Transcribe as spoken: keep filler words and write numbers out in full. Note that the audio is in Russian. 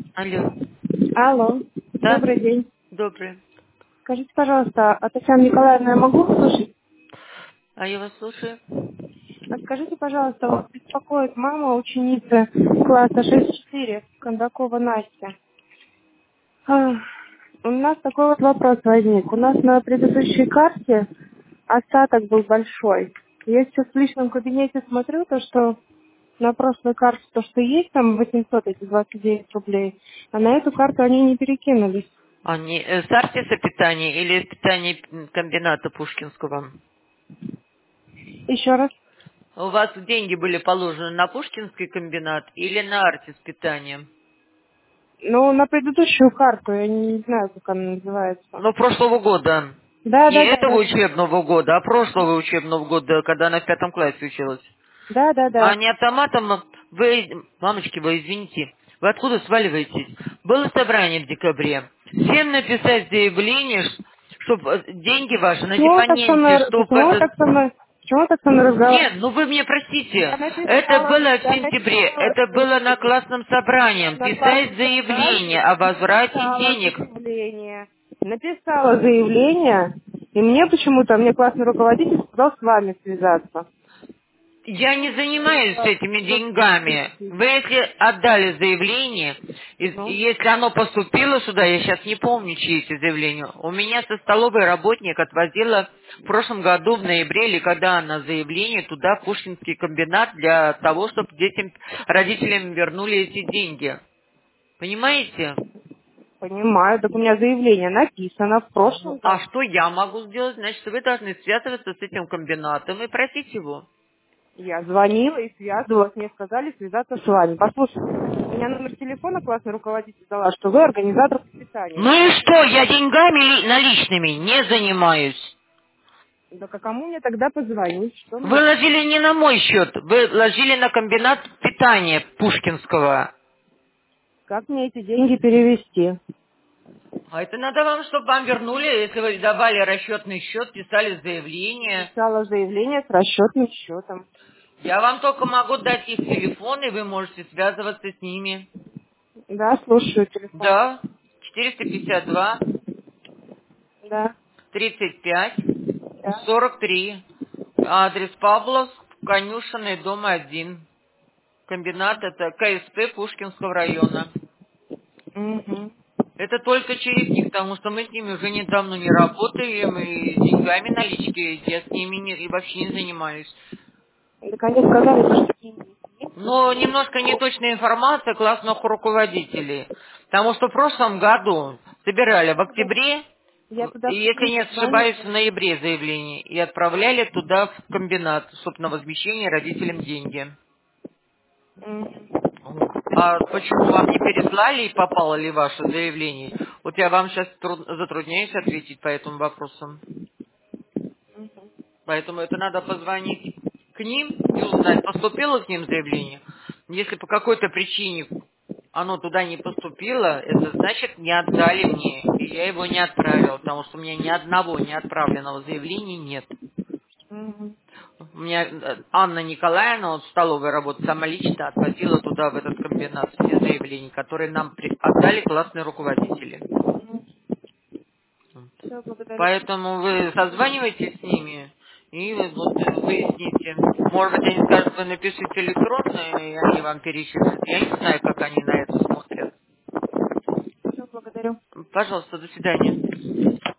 Алло. Алло, Да? добрый день. Добрый. Скажите, пожалуйста, а Татьяна Николаевна, я могу слушать? А я вас слушаю. А скажите, пожалуйста, вас беспокоит мама ученицы класса шесть четыре, Кондакова Настя. А, У нас такой вот вопрос возник. У нас на предыдущей карте остаток был большой. Я сейчас в личном кабинете смотрю, то, что на прошлой карте, то, что есть, там восемьсот, эти двадцать девять рублей, а на эту карту они не перекинулись. А не э, с Артиса питание или питание м, комбината Пушкинского? Еще раз. У вас деньги были положены на Пушкинский комбинат или на Артис питание? Ну, на предыдущую карту, я не знаю, как она называется. Ну, прошлого года. Да, Не да, да, этого да. учебного года, а прошлого учебного года, когда она в пятом классе училась. Да, да, А да. не автоматом вы, мамочки, вы извините, вы откуда сваливаетесь? Было собрание в декабре. Всем написать заявление, чтобы деньги ваши на Почему вы так со депоненте, мной, чтобы почему вы это... так со мной, почему вы так со мной Нет, разговариваете? ну вы мне Я простите, это написала, было в я сентябре, написала это было на заявление. классном Я собрании, на писать классном заявление собрании о возврате написала денег. заявление. Написала заявление, и мне почему-то, мне классный руководитель сказал с вами связаться. Я не занимаюсь Э, этими ну, деньгами. Вы если отдали заявление, и и ну, если оно поступило сюда, я сейчас не помню, чьи эти заявления, у меня со столовой работник отвозила в прошлом году, в ноябре, или когда она заявление туда, в Пушкинский комбинат, для того, чтобы детям, родителям вернули эти деньги. Понимаете? понимаю, так у меня заявление написано в Ну, прошлом а году. что я могу сделать? Значит, вы должны связываться с этим комбинатом и просить его. Я звонила и связывалась, мне сказали связаться с вами. Послушайте, у меня номер телефона классный руководитель дала, что вы организатор воспитания. Ну и что, я деньгами ли- наличными не занимаюсь. Да к кому мне тогда позвонить? Что Вы мне? ложили не на мой счет, вы ложили на комбинат питания Пушкинского. Как мне эти деньги перевести? А это надо вам, чтобы вам вернули, если вы давали расчетный счет, писали заявление. Писала заявление с расчетным счетом. Я вам только могу дать их телефон, и вы можете связываться с ними. Да, слушаю телефон. Да, четыреста пятьдесят два, Да, тридцать пять, да. сорок три. Адрес Павловск, Конюшенный, дом один. Комбинат это КСП Пушкинского района. Угу. Это только через них, потому что мы с ними уже недавно не работаем, и деньгами налички я с ними не- и вообще не занимаюсь. Так они сказали, что деньги есть, Но почему? немножко неточная информация классных руководителей. Потому что в прошлом году собирали в октябре, Я туда и если ходила не с вами. ошибаюсь, в ноябре заявление, и отправляли туда в комбинат, чтобы на возмещение родителям деньги. Мгм. Вот. А почему вам не переслали и попало ли ваше заявление? Вот я вам сейчас затрудняюсь ответить по этому вопросу. Поэтому это надо позвонить к ним и узнать, поступило к ним заявление. Если по какой-то причине оно туда не поступило, это значит не отдали мне. И я его не отправил, потому что у меня ни одного не отправленного заявления нет. Мгм. У меня э, Анна Николаевна вот в столовой работает, сама лично отвозила туда, в этот комбинат, все заявления, которые нам при- отдали классные руководители. Все, благодарю. Поэтому вы созваниваетесь с ними и вы вот э, выясните. Может быть, они скажут, вы напишите электронно, и они вам перечислят. Я не знаю, как они на это смотрят. Все, благодарю. Пожалуйста, до свидания.